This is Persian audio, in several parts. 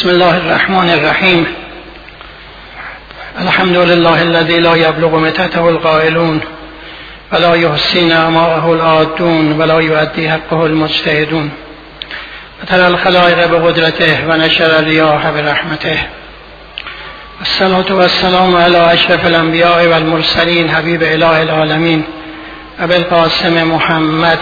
بسم الله الرحمن الرحیم. الحمد لله الذي لا يبلغ متته القائلون ولا يحصي نعماءه العادون ولا يؤدي حقه المجتهدون وترى الخلائق بقدرته ونشر الرياح برحمته. الصلاة والسلام على أشرف الأنبياء والمرسلين حبيب إله العالمين أبي القاسم محمد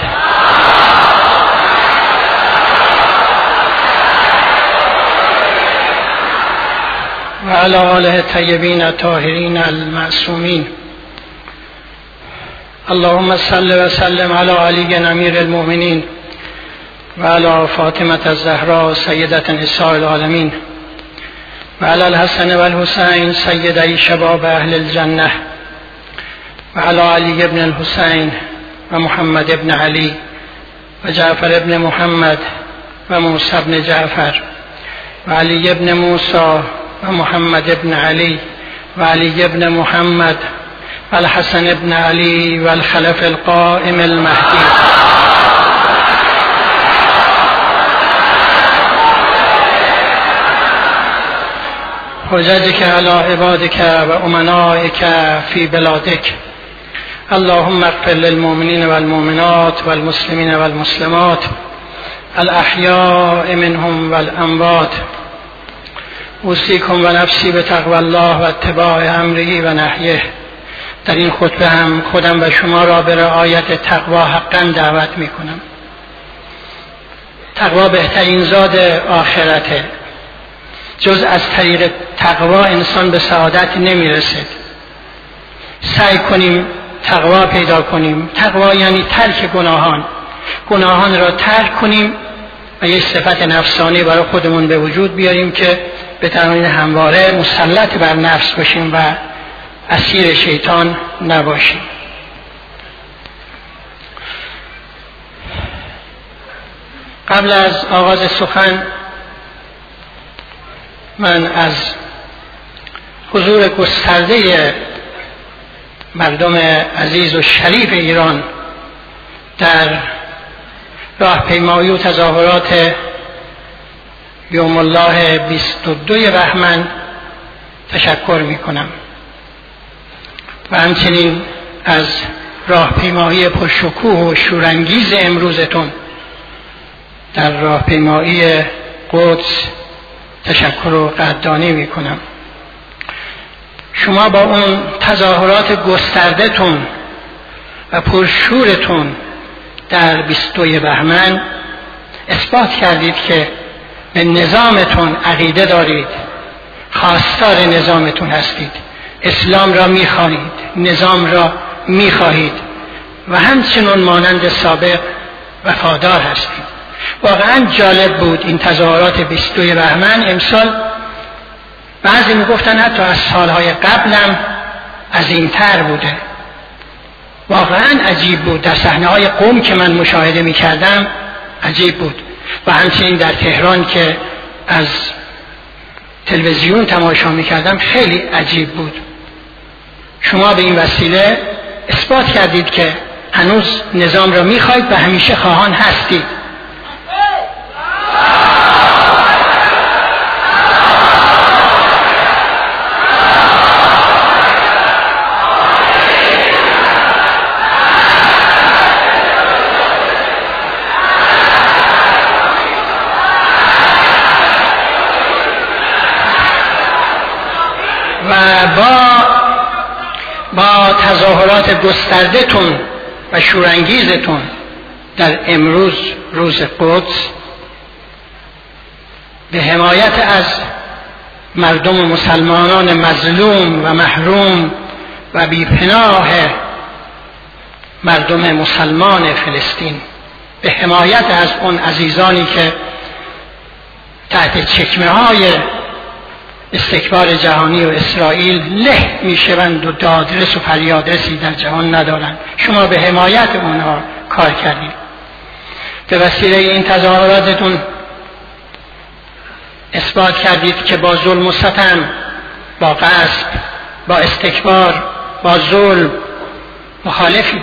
وعلى آله الطيبين الطاهرين المعصومين. اللهم صل وسلم على علي أمير المؤمنين وعلى فاطمة الزهراء سيدة نساء العالمين وعلى الحسن والحسين سيدي شباب أهل الجنة وعلى علي بن الحسين ومحمد بن علي وجعفر بن محمد وموسى بن جعفر وعلي بن موسى ومحمد بن علي وعلي بن محمد والحسن بن علي والخلف القائم المهدي. حججك على عبادك وأمنائك في بلادك. اللهم اغفر للمؤمنين والمؤمنات والمسلمين والمسلمات الأحياء منهم والأموات. اوصیکم و نفسی به تقوی الله و اتباع امره و نهیه. در این خطبه هم خودم و شما را به رعایت تقوی حقا دعوت می کنم. تقوی بهترین زاد آخرته. جز از طریق تقوی انسان به سعادت نمی رسد. سعی کنیم تقوی پیدا کنیم. تقوی یعنی ترک گناهان را ترک کنیم و یک صفت نفسانی برای خودمون به وجود بیاریم که بتوانیم همواره مسلط بر نفس باشیم و اسیر شیطان نباشیم. قبل از آغاز سخن من از حضور گسترده مردم عزیز و شریف ایران در راهپیمایی و تظاهرات یوم الله 22 بهمن تشکر می کنم و همچنین از راهپیمایی پرشکوه و شورانگیز امروزتون در راهپیمایی قدس تشکر و قدردانی می کنم. شما با اون تظاهرات گسترده‌تون و پرشورتون در 22 بهمن اثبات کردید که به نظامتون عقیده دارید، خواستار نظامتون هستید، اسلام را می‌خواهید، نظام را می‌خواهید و همچنین مانند سابق وفادار هستید. واقعا جالب بود این تظاهرات 22 بهمن امسال. بعضی میگفتن حتی از سالهای قبلم عظیم‌تر بوده. واقعا عجیب بود. در صحنه‌های قم که من مشاهده می‌کردم عجیب بود و همچنین در تهران که از تلویزیون تماشا می‌کردم خیلی عجیب بود. شما به این وسیله اثبات کردید که هنوز نظام را می‌خواید و همیشه خواهان هستید. با تظاهرات گسترده‌تون و شورانگیزتون در امروز روز قدس به حمایت از مردم مسلمانان مظلوم و محروم و بی‌پناه مردم مسلمان فلسطین، به حمایت از اون عزیزانی که تحت چکمه‌های استکبار جهانی و اسرائیل له میشوند و دادرس و فریادرسی در جهان ندارند. شما به حمایت اونها کار کردید. به وسیله این تظاهراتتون اثبات کردید که با ظلم و ستم، با غصب، با استکبار، با ظلم مخالفید.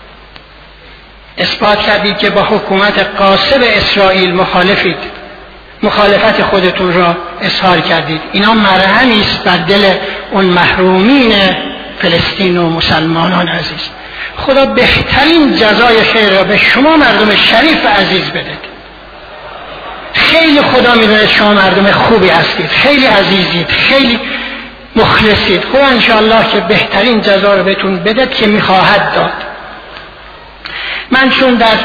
اثبات کردید که با حکومت غاصب اسرائیل مخالفید مخالفت خودتون را اظهار کردید. اینا مرهمی است بر دل اون محرومین فلسطین و مسلمانان عزیز. خدا بهترین جزای خیر را به شما مردم شریف عزیز بده. خیلی خدا میدونه شما مردم خوبی هستید، خیلی عزیزید، خیلی مخلصید. خدا انشاءالله که بهترین جزا رو بهتون بده که میخواهد داد. من چون در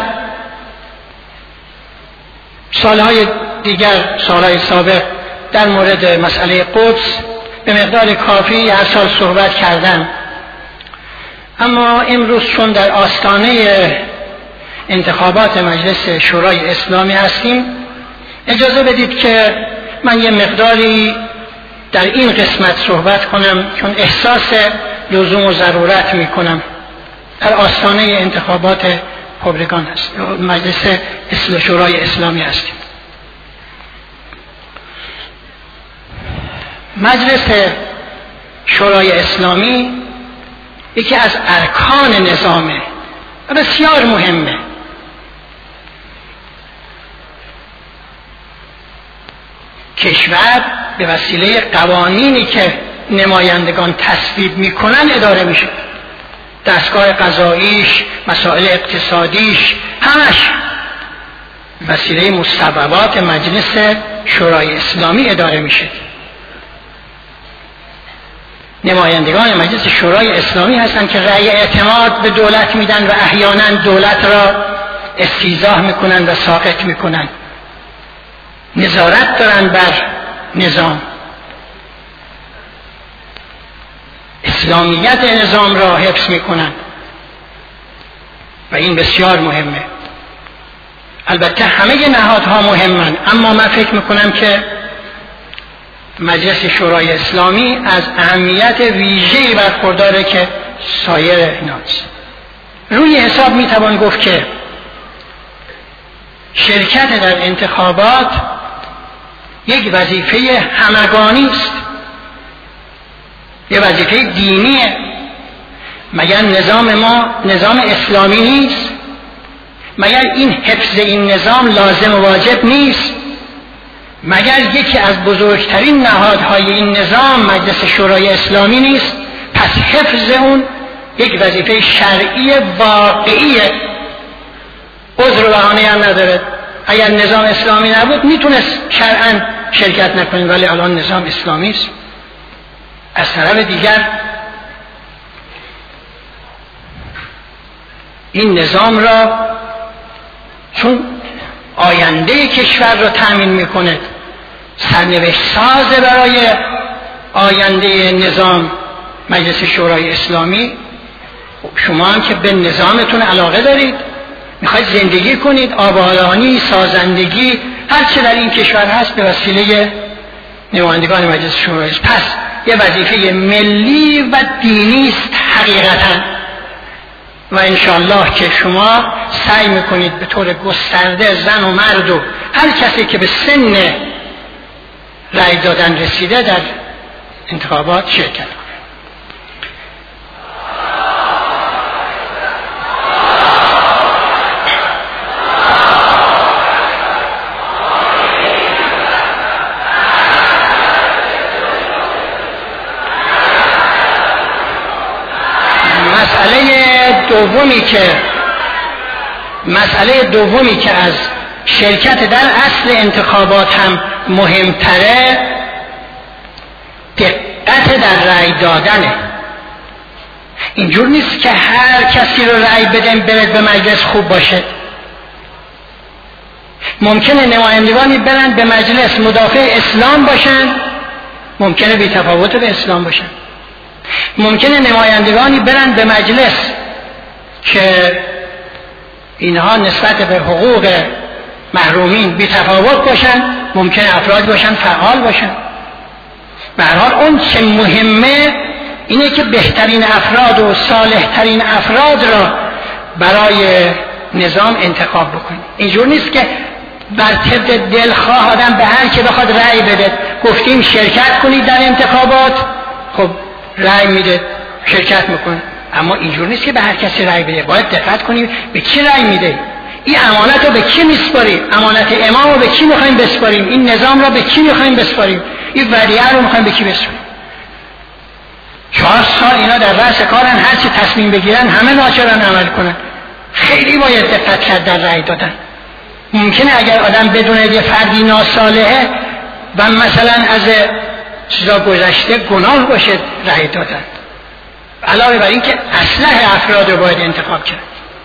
سالهای دیگر، سالهای سابق در مورد مسئله قدس به مقدار کافی هر سال صحبت کردم، اما امروز چون در آستانه انتخابات مجلس شورای اسلامی هستیم، اجازه بدید که من یه مقداری در این قسمت صحبت کنم، چون احساس لزوم و ضرورت می کنم. در آستانه انتخابات خبرگان هست، مجلس شورای اسلامی هستیم. مجلس شورای اسلامی یکی از ارکان نظامه و بسیار مهمه. کشور به وسیله قوانینی که نمایندگان تصویب میکنن اداره میشه. دستگاه قضاییش، مسائل اقتصادیش، همش به وسیله مصوبات مجلس شورای اسلامی اداره میشه. نمایندگان مجلس شورای اسلامی هستند که رأی اعتماد به دولت میدن و احیانا دولت را استیضاح میکنن و ساقط میکنن. نظارت دارن بر نظام. اسلامیت نظام را حفظ میکنن و این بسیار مهمه. البته همه نهادها مهمن، اما من فکر میکنم که مجلس شورای اسلامی از اهمیت ویژه‌ای برخورداره که سایر ایناست. روی حساب میتوان گفت که شرکت در انتخابات یک وظیفه همگانی است، یک وظیفه دینیه. مگر نظام ما نظام اسلامی نیست؟ مگر این حفظ این نظام لازم و واجب نیست؟ مگر یکی از بزرگترین نهادهای این نظام مجلس شورای اسلامی نیست؟ پس حفظ اون یک وظیفه شرعی واقعیه، عذر و بهانه‌ای هم نداره. اگر نظام اسلامی نبود میتونست شرعاً شرکت نکنید، ولی الان نظام اسلامی است. از طرف دیگر این نظام را چون آینده کشور را تأمین میکنه، سرنوشت ساز برای آینده نظام مجلس شورای اسلامی. شما هم که به نظامتون علاقه دارید، میخواید زندگی کنید، آبادانی، سازندگی، هر چه در این کشور هست به وسیله نمایندگان مجلس شورای است. پس یه وظیفه ملی و دینی است حقیقتا، و انشاءالله که شما سعی میکنید به طور گسترده زن و مرد و هر کسی که به سن رأی دادن رسیده در انتخابات شرکت کنید. مسئله دومی که از شرکت در اصل انتخابات هم مهمتره، دقت در رأی دادنه. اینجور نیست که هر کسی رو رأی بدن برد به مجلس خوب باشه. ممکنه نمایندگانی برن به مجلس مدافع اسلام باشن، ممکنه بی تفاوت به اسلام باشن. ممکنه نمایندگانی برن به مجلس که اینها نسبت به حقوق محرومین بی تفاوت باشن، ممکنه افراد باشن فعال باشن. به هر حال اون چه مهمه اینه که بهترین افراد و صالحترین افراد را برای نظام انتخاب بکنید. اینجور نیست که بر طبق دلخواه آدم به هر که بخواد رأی بده. گفتیم شرکت کنید در انتخابات، خب رأی میده، شرکت میکنه. اما اینجور نیست که به هر کسی رأی بده. باید دقت کنید به کی رأی میده. این امانت رو به کی میسپاریم؟ امانت امام رو به کی میخوایم بسپاریم؟ این نظام رو به کی میخوایم بسپاریم؟ این ودیعه رو میخوایم به کی بسپاریم؟ 4 سال اینا در رأس کارن، هر چی تصمیم بگیرن همه ناچارن عمل کنن. خیلی باید دقت کرد در رأی دادن. ممکنه اگر آدم بدونه یه فردی ناصالحه و مثلا از چیزا گذشته گناه باشه رأی دادن، علاوه بر این که اصلح افراد رو باید انتخاب کرد.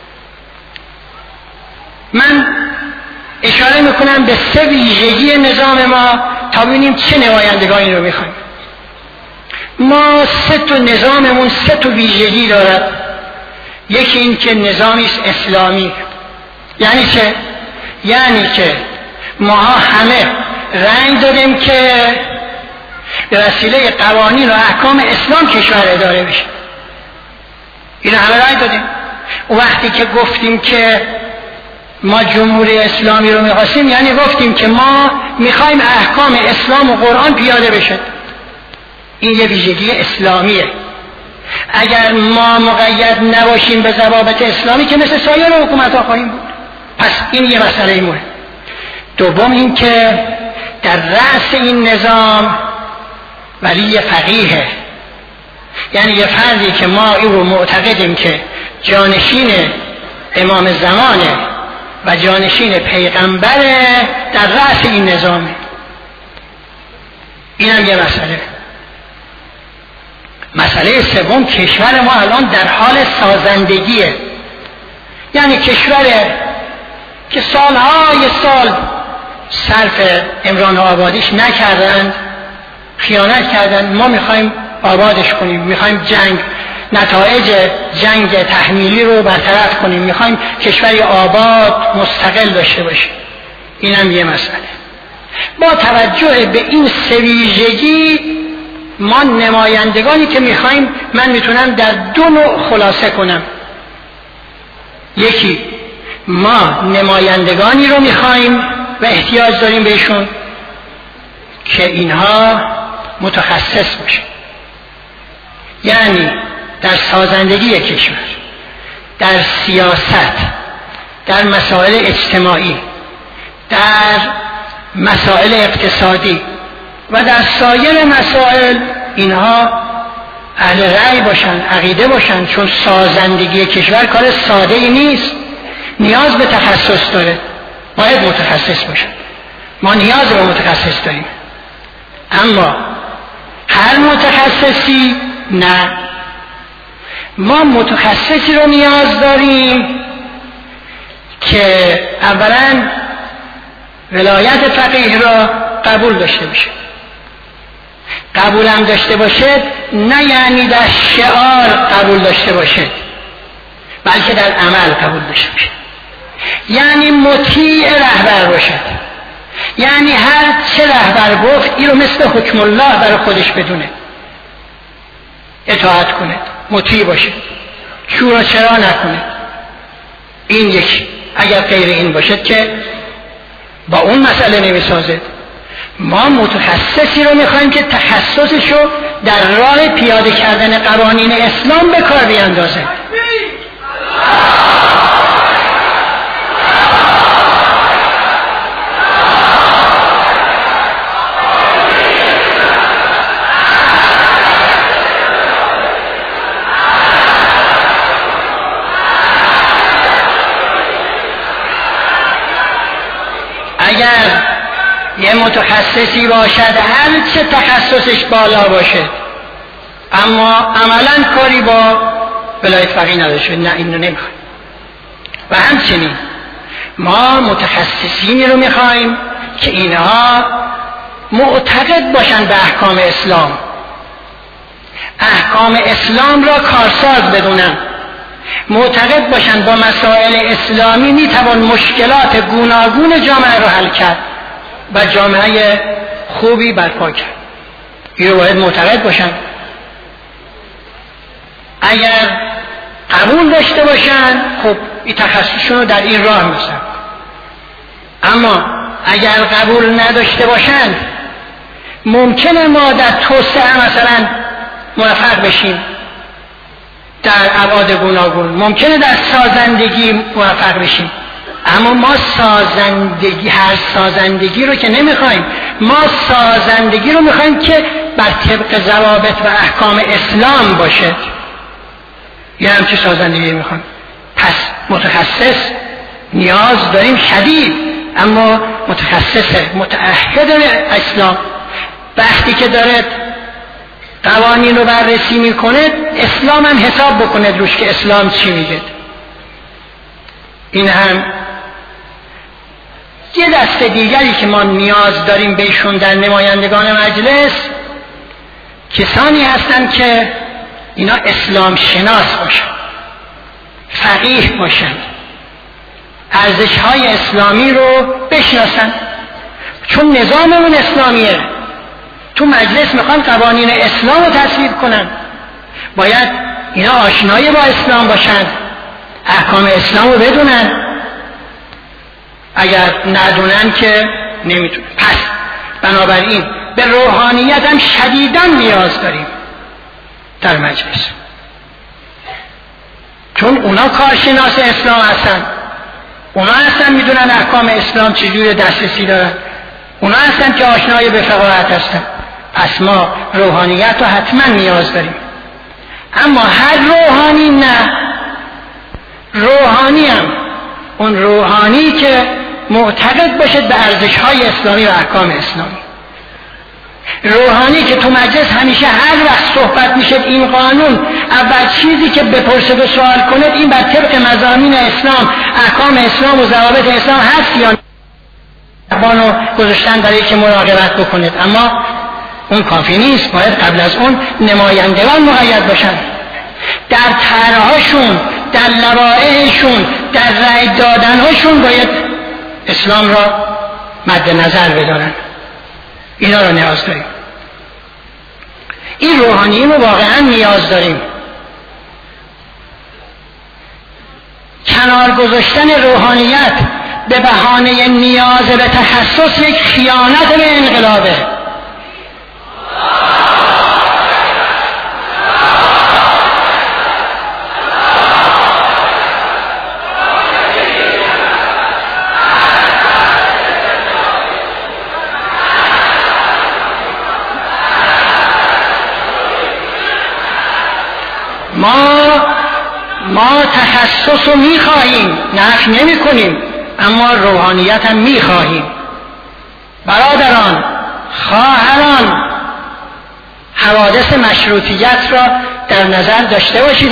من اشاره میکنم به 3 ویژگی نظام ما تا ببینیم چه نمایندگانی رو میخوایم. ما 3 تا نظاممون 3 تا ویژگی دارد. یکی این که نظامی است اسلامی. یعنی چه؟ یعنی که ما همه رأی دادیم که به وسیله قوانین و احکام اسلام کشور اداره بشه. این همه رأی دادیم. و وقتی که گفتیم که ما جمهوری اسلامی رو می‌خواستیم، یعنی گفتیم که ما می‌خوایم احکام اسلام و قرآن پیاده بشه. این یه ویژگی اسلامیه. اگر ما مقید نباشیم به ضوابط اسلامی که مثل سایر حکومت‌ها خواهیم بود. پس این یه مسئله مهمه. دوم این که در رأس این نظام ولی فقیه، یعنی یه فردی که ما این رو معتقدیم که جانشین امام زمانه و جانشین پیغمبره در رأس این نظامه. این هم یه مسئله. مسئله سوم، کشور ما الان در حال سازندگیه. یعنی کشوره که سالهای سال صرف عمران و آبادیش نکردند، خیانت کردند. ما میخوایم آبادش کنیم، میخوایم نتایج جنگ تحمیلی رو برطرف کنیم، میخوایم کشوری آباد مستقل داشته باشیم. این هم یه مسئله. با توجه به این 3 ویژگی ما نمایندگانی که میخوایم، من میتونم در 2 نوع خلاصه کنم. یکی، ما نمایندگانی رو میخوایم و احتیاج داریم بهشون که اینها متخصص باشه، یعنی در سازندگی کشور، در سیاست، در مسائل اجتماعی، در مسائل اقتصادی و در سایر مسائل اینها اهل رأی باشن، عقیده باشن. چون سازندگی کشور کار ساده ای نیست، نیاز به تخصص داره، باید متخصص باشن. ما نیاز به متخصص داریم، اما هر متخصصی نه. ما متخصصی رو نیاز داریم که اولا ولایت فقیه را قبول داشته باشه. قبول هم داشته باشه نه یعنی در شعار قبول داشته باشه، بلکه در عمل قبول داشته باشه. یعنی مطیع رهبر باشد، یعنی هر چه رهبر گفت این رو مثل حکم الله برای خودش بدونه، اطاعت کنه، مطیع باشه، چور و چرا نکنه. این یکی. اگر غیر این باشد که با اون مسئله نمیسازد. ما متخصصی رو میخوایم که تخصصش رو در راه پیاده کردن قوانین اسلام به کار بیاندازه. اگر یه متخصصی باشد هر چه تخصصش بالا باشه اما عملا کاری با ولایت فقیه نداشته، نه اینو نمیخوایم. و همچنین ما متخصصینی رو میخوایم که اینها معتقد باشن به احکام اسلام، احکام اسلام را کارساز بدونن، معتقد باشن با مسائل اسلامی میتوان مشکلات گوناگون جامعه رو حل کرد و جامعه خوبی برپا کرد. این رو باید معتقد باشن. اگر قبول داشته باشن خب این تخصصشون رو در این راه میسن، اما اگر قبول نداشته باشن ممکنه ما در توسعه مثلا موفق بشیم، در ابعاد گوناگون ممکنه در سازندگی موفق بشیم، اما ما سازندگی، هر سازندگی رو که نمیخوایم، ما سازندگی رو میخوایم که بر طبق ضوابط و احکام اسلام باشه. یه همچه سازندگی میخوایم. پس متخصص نیاز داریم شدید، اما متخصصه، متعهد اسلام. وقتی که داره قوانین رو بررسی میکنه، اسلام هم حساب بکنه روش که اسلام چی میگه. این هم یه دست دیگری که ما نیاز داریم بهشون در نمایندگان مجلس، کسانی هستن که اینا اسلام شناس باشن، فقیه باشن، ارزش‌های اسلامی رو بشناسن. چون نظاممون اسلامیه، تو مجلس میخوان قوانین اسلام رو تصویب کنن، باید اینا آشنایی با اسلام باشن، احکام اسلام رو بدونن. اگر ندونن که نمیتونن. پس بنابراین به روحانیت هم شدیداً نیاز داریم در مجلس، چون اونا کارشناس اسلام هستن، اونا هستن میدونن احکام اسلام چجوری دسترسی دارن، اونا هستن که آشنای به فقاهت هستن. پس ما روحانیت رو حتما نیاز داریم. اما هر روحانی نه، روحانی هم اون روحانی که معتقد باشد به ارزش‌های اسلامی و احکام اسلامی. روحانی که تو مجلس همیشه هر وقت صحبت میشه این قانون، اول چیزی که بپرسید و سوال کنید این بر طبق مضامین اسلام، احکام اسلام و ضوابط اسلام هست یا نه. بانو گذاشتن برای که مراقبت بکنید، اما اون کافی نیست، باید قبل از اون نمایندگان مقید باشن، در طرحهاشون، در لوائحشون، در رأی دادنهاشون باید اسلام را مد نظر بدارن. اینا رو نیاز داریم. این روحانی رو واقعا نیاز داریم. کنار گذاشتن روحانیت به بهانه نیاز به تخصص یک خیانت به انقلابه. ما تخصص رو میخواهیم، نفی نمی کنیم، اما روحانیت هم میخواهیم. برادران، خواهران، حوادث مشروطیت را در نظر داشته باشید.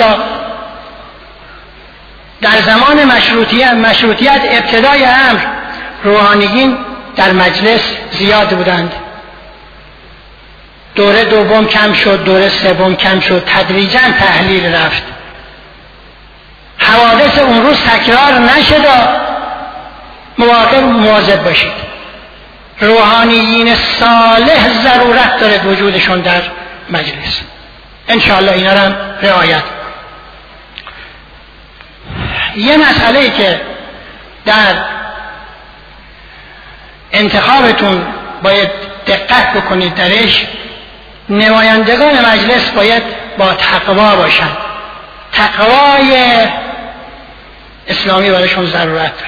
در زمان مشروطیت ابتدای امر روحانیین در مجلس زیاد بودند. دوره دوم کم شد، دوره سوم کم شد، تدریجاً تحلیل رفت. حوادث اون روز تکرار نشد. مواظب باشید. روحانیین صالح ضرورت داره وجودشون در مجلس. انشاءالله اینا رو هم رعایت. یه مسئله که در انتخابتون باید دقت بکنید درش، نمایندگان مجلس باید با تقوا باشن. تقوای اسلامی برایشون ضرورت داره.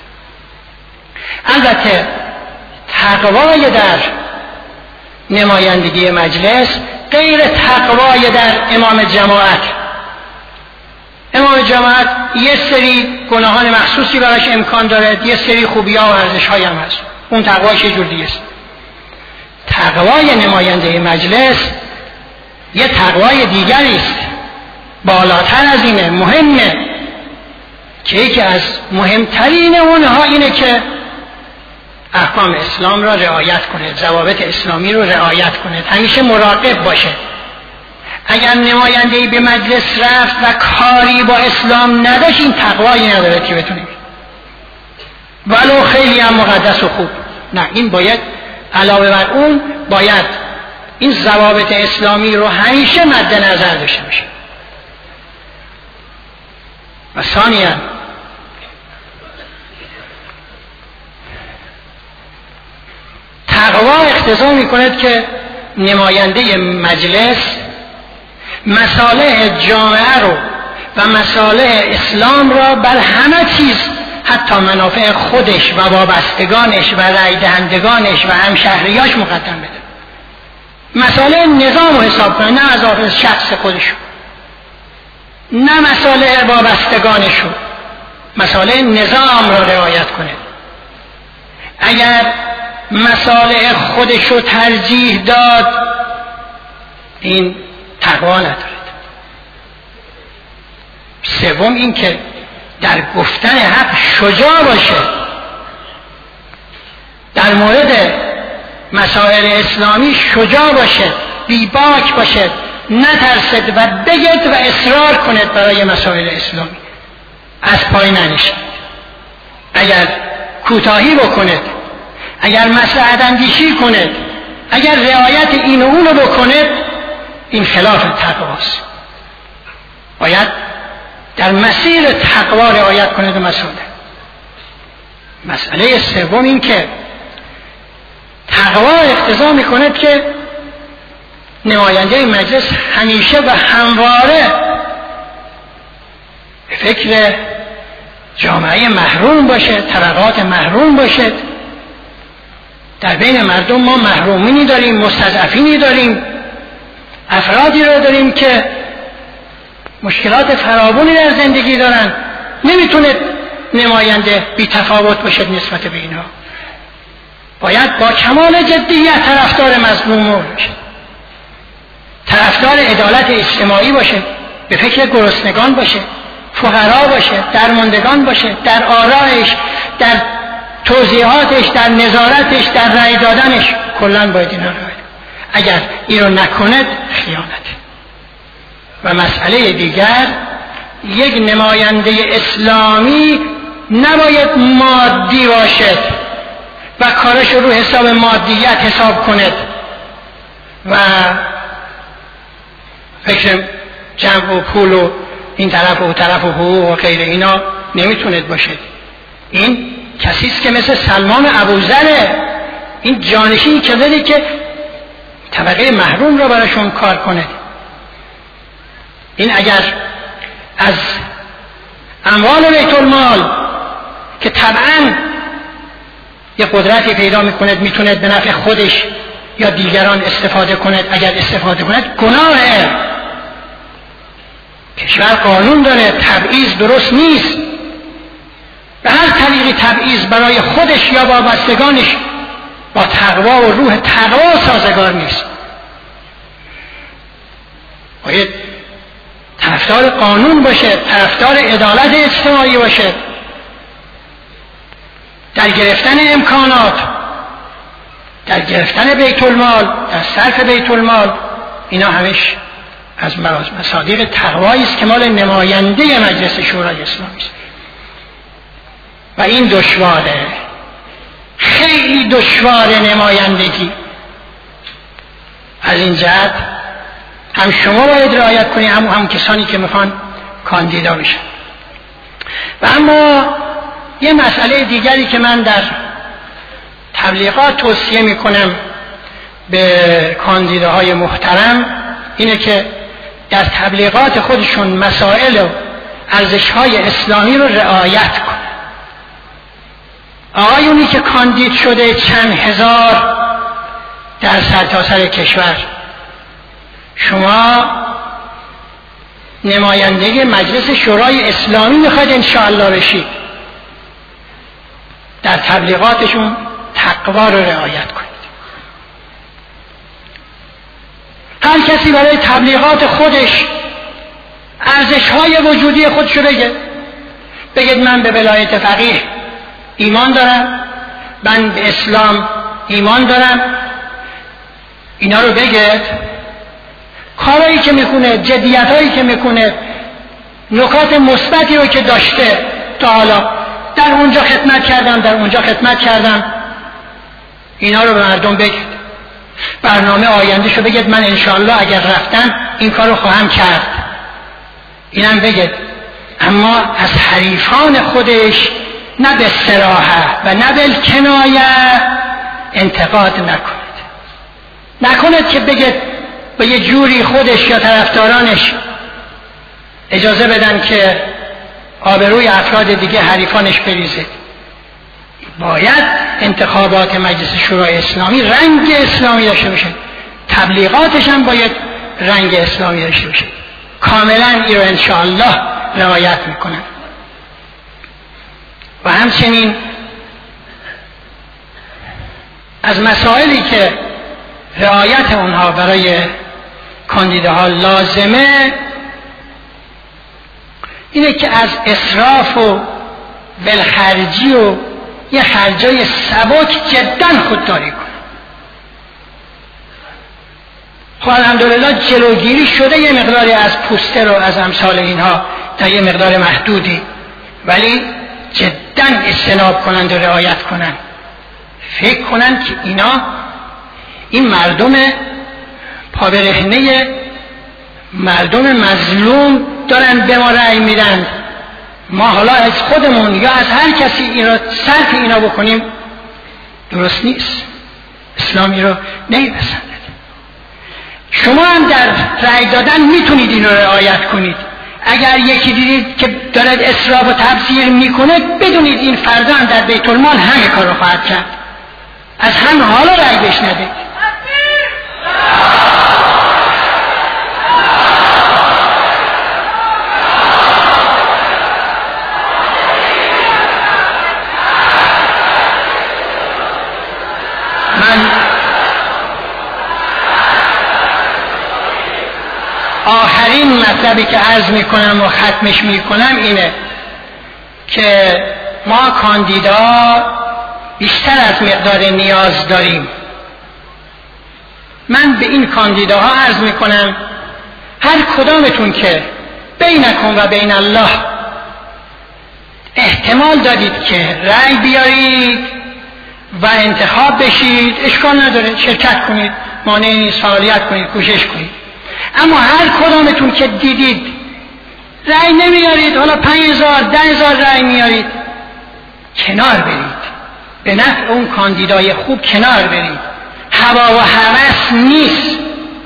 البته تقوای در نمایندگی مجلس غیر تقوای در امام جماعت. امام جماعت یه سری گناهان مخصوصی براش امکان داره، یه سری خوبی‌ها و ارزش‌هایی هم هست. اون تقواش یه جور دیگه است. تقوای نماینده مجلس یه تقوای دیگری است، بالاتر از اینه، مهمه، که یکی از مهمترین اونها اینه که احکام اسلام را رعایت کنه، ضوابط اسلامی رو رعایت کنه، همیشه مراقب باشه. اگر نماینده‌ای به مجلس رفت و کاری با اسلام نداشت، این تقوایی نداره که بتونیم، ولو خیلی هم مقدس و خوب. نه، این باید علاوه بر اون باید این ضوابط اسلامی رو همیشه مد نظر داشته باشه. و ثانیاً تقوا اقتضا می‌کند که نماینده مجلس مصالح جامعه رو و مصالح اسلام را بر همه چیز حتی منافع خودش و وابستگانش و رای دهندگانش و همشهریاش مقدم بده. مسائل نظام رو حساب کنه، نه مذاهب شخص خودشو، نه مسائل وابستگانشو، مسائل نظام را رعایت کنه. اگر مسائل خودشو ترجیح داد، این تقوا ندارد. سوم این که در گفتن حق شجاع باشه، در مورد مسائل اسلامی شجاع باشه، بیباک باشه، نترسد و بگید و اصرار کند برای مسائل اسلامی، از پای ننشید. اگر کوتاهی بکند، اگر مصلحت اندیشی کند، اگر رعایت این و اون رو بکند، این خلاف تقواست. باید در مسیر تقوا رعایت کند. مسئله سوم این که تقوا اقتضا میکند که نماینده مجلس همیشه و همواره به فکر جامعه محروم باشه، طبقات محروم باشه. در بین مردم ما محرومینی داریم، مستضعفینی داریم، افرادی رو داریم که مشکلات فراوانی در زندگی دارن. نمیتونه نماینده بی تفاوت باشه نسبت به اینا. باید با کمال جدیت طرفدار مظلوم باشه، طرفدار عدالت اجتماعی باشه، به فکر گرسنگان باشه، فقرا باشه، درماندگان باشه، در آرایش، در توضیحاتش، در نظارتش، در رأی دادنش. کلن باید اینا رو اگر این رو نکند خیانته. و مسئله دیگر، یک نماینده اسلامی نباید مادی باشد و کارش رو حساب مادیت حساب کند و فکر جمع و پول و این طرف و طرف و حقوق و غیر اینا نمیتوند باشد. این کسیست که مثل سلمان ابوذر، این جانشین کسانی که طبقه محروم را براشون کار کند. این اگر از اموال بیت المال که طبعا یه قدرتی پیدا میکند، میتوند به نفع خودش یا دیگران استفاده کند، اگر استفاده کند گناهه. کشور قانون داره، تبعیض درست نیست. به هر طریقی تبعیض برای خودش یا وابستگانش با تقوا و روح تقوا سازگار نیست. باید طرفدار قانون باشه، طرفدار عدالت اجتماعی باشه، در گرفتن امکانات، در گرفتن بیت المال، در صرف بیت المال. اینا همش از مصادیق تقوایی است که مال نماینده مجلس شورای اسلامی است. و این دشواره، خیلی دشوار نمایندگی. از این جهت هم شما باید رعایت کنید، هم کسانی که میخوان کاندیدا بشن. و اما یه مسئله دیگری که من در تبلیغات توصیه میکنم به کاندیداهای محترم اینه که در تبلیغات خودشون مسائل و ارزش‌های اسلامی رو رعایت کنن. آقایونی که کاندید شده چند هزار در سرتاسر کشور، شما نماینده مجلس شورای اسلامی میخواید انشاءالله بشید، در تبلیغاتشون تقوا رو رعایت کنید. هر کسی برای تبلیغات خودش ارزش‌های وجودی خودشو بگید من به ولایت فقیه ایمان دارم، من به اسلام ایمان دارم، اینا رو بگید. کارهایی که میکنه، جدیتایی که میکنه، نکات مثبتی رو که داشته تا حالا، در اونجا خدمت کردم، در اونجا خدمت کردم، اینا رو به مردم بگید. برنامه آیندهشو بگید من انشاءالله اگر رفتم این کار رو خواهم کرد، اینم بگید. اما از حریفان خودش نه به صراحت و نه به کنایه انتقاد نکند که بگید به یه جوری خودش یا طرفدارانش اجازه بدن که آبروی افراد دیگه حریفانش بریزه. باید انتخابات مجلس شورای اسلامی رنگ اسلامی داشته باشه، تبلیغاتش هم باید رنگ اسلامی داشته باشه. کاملا این رو انشاءالله رعایت میکنن. و همچنین از مسائلی که رعایت اونها برای کاندیداها لازمه اینه که از اسراف و ولخرجی و یه خرجای سبک جدا خودداری کنه. خب الحمدلله جلوگیری شده یه مقداری از پوستر و از امثال اینها در یه مقدار محدودی، ولی جدا اجتناب کنند و رعایت کنند. فکر کنند که این مردم پابرهنه، مردم مظلوم دارن به ما رأی میدن، ما حالا از خودمون یا از هر کسی اینا صرف اینا بکنیم درست نیست، اسلامی رو نمیپسندد. شما هم در رأی دادن میتونید این رو رعایت کنید. اگر یکی دیدید که دارد اسراف و تبذیر میکنه، بدونید این فردا هم در بیت المال همه کار رو خواهد کرد. از هم حالا رأی بهش ندید. من آخرین مطلبی که عرض میکنم و ختمش میکنم اینه که ما کاندیدا بیشتر از مقدار نیاز داریم. من به این کاندیداها عرض میکنم هر کدامتون که بینکم و بین الله احتمال دادید که رأی بیارید و انتخاب بشید، اشکال نداره، شرکت کنید، مانع نیست، فعالیت کنید، کوشش کنید. اما هر کدامتون که دیدید رأی نمیارید، حالا 5000 10,000 رأی میارید، کنار برید، به نفع اون کاندیدای خوب کنار برید. هوا و هوس نیست.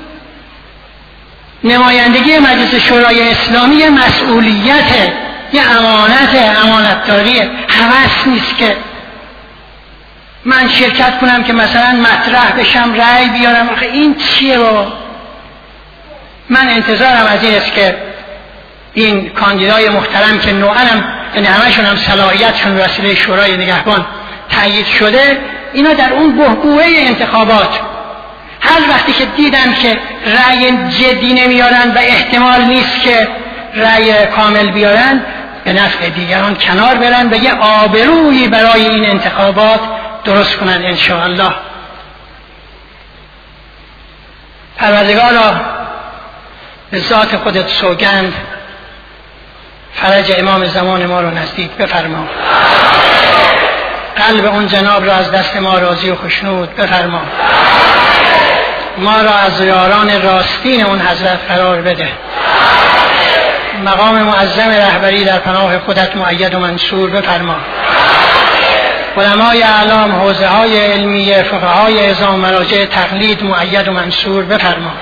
نمایندگی مجلس شورای اسلامی مسئولیته، یه امانتداریه، هوس نیست که من شرکت کنم که مثلا مطرح بشم رأی بیارم. آخه این چیه بابا؟ من انتظارم از این است که این کاندیدای محترم که نوعاً یعنی همشون هم صلاحیتشون به وسیله شورای نگهبان تایید شده، اینا در اون بحبوحه انتخابات هر وقتی که دیدن که رأی جدی نمیارن و احتمال نیست که رأی کامل بیارن، به نفع دیگران کنار برن و یه آبرویی برای این انتخابات درست کنن انشاءالله. پروردگارا به ذات خودت سوگند، فرج امام زمان ما رو نزدیک بفرما، قلب اون جناب را از دست ما راضی و خشنود بفرما، ما را از یاران راستین اون حضرت قرار بده، مقام معظم رهبری در پناه خودت مؤید و منصور بفرما، علمای اعلام، حوزه های علمیه، فقهای عظام، مراجع تقلید مؤید و منصور بفرما.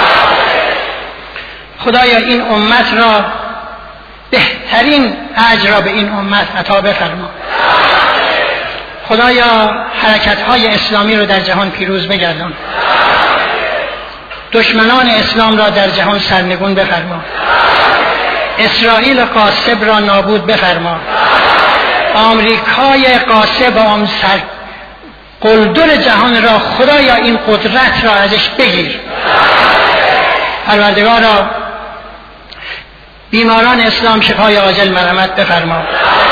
خدایا این امت را بهترین اجر را به این امت عطا بفرما. خدایا حرکت های اسلامی را در جهان پیروز بگردان، دشمنان اسلام را در جهان سرنگون بفرما، اسرائیل غاصب را نابود بفرما، آمریکای غاصب و قلدر جهان را خدایا این قدرت را ازش بگیر. پروردگارا بیماران اسلام شفای عاجل مرحمت بفرما،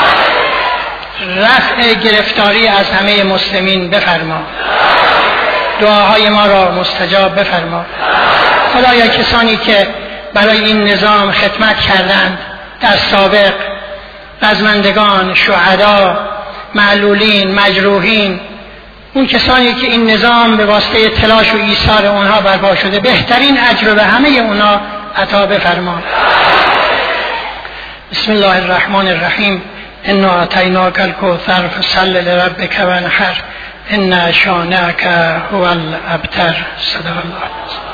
رفع گرفتاری از همه مسلمین بفرما، دعاهای ما را مستجاب بفرما. خدایا کسانی که برای این نظام خدمت کردند در سابق، رزمندگان، شهدا، معلولین، مجروحین، اون کسانی که این نظام به واسطه تلاش و ایثار اونها برپا شده، بهترین اجر به همه اونها عطا بفرما. بسم الله الرحمن الرحیم. انا اعطیناک الکوثر فصل لربک وانحر ان شانئک هو الابتر. صدق الله.